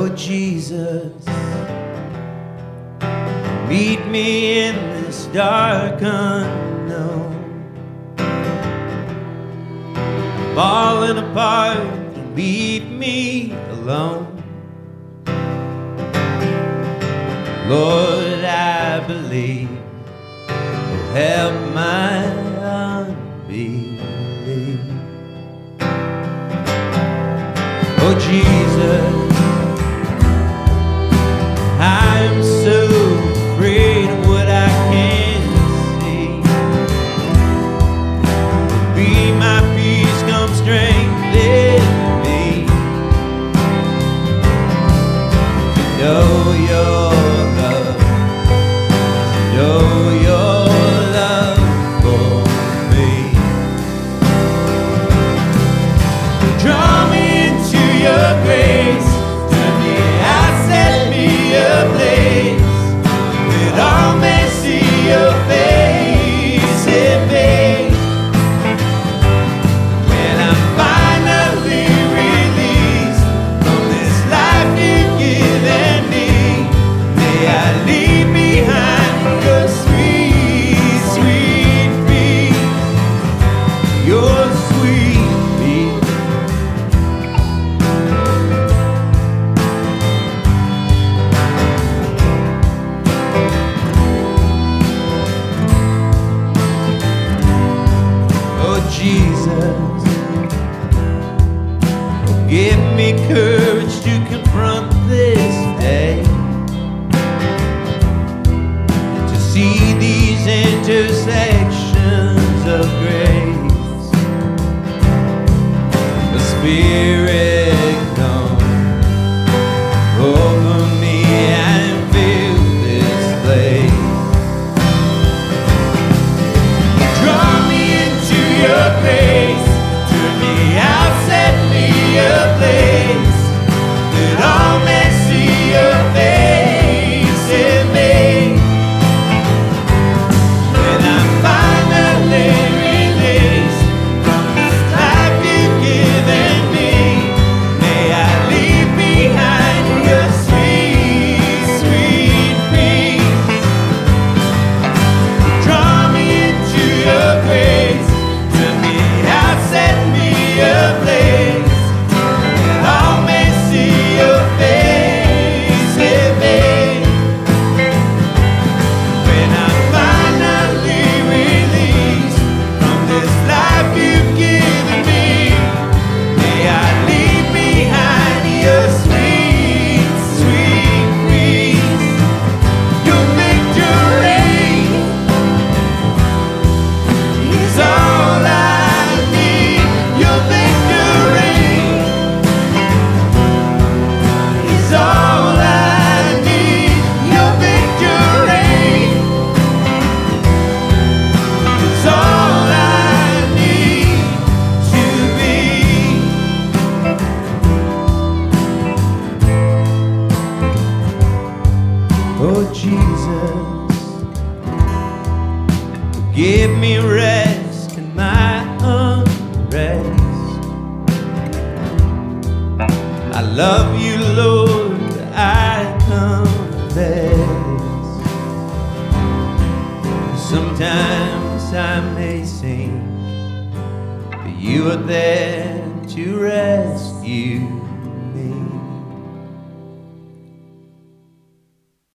Oh Jesus, meet me in this dark unknown. Falling apart and leave me alone. Lord, I believe, oh, help my unbelief. Oh Jesus, I'm so afraid of what I can't see. Be my peace, come strengthen me to know your love, to know your love for me. Draw me into your grace, turn me out, set me ablaze, that all may see your face in me. When I'm finally released from this life you've given me, may I leave behind your sweet, sweet peace, your sweet peace. Oh Jesus, give me courage to confront this day, to see these intersections of grace. The Spirit come over me and fill this place. Draw me into your grace, turn me out, set me ablaze, that all may see your face in me. When I'm finally released from this life you've given me, may I leave behind your sweet, sweet peace. Draw me into your grace, turn me out, set me ablaze, that all may see your face in me. When I'm finally released from this life you've given me, may I leave behind your sweet, sweet peace. Your victory is all I need. Your victory is all I need. Your victory is all I need to be. Oh Jesus, give me rest in my unrest. I love you, Lord, I confess. Sometimes I may sink, but you are there to rescue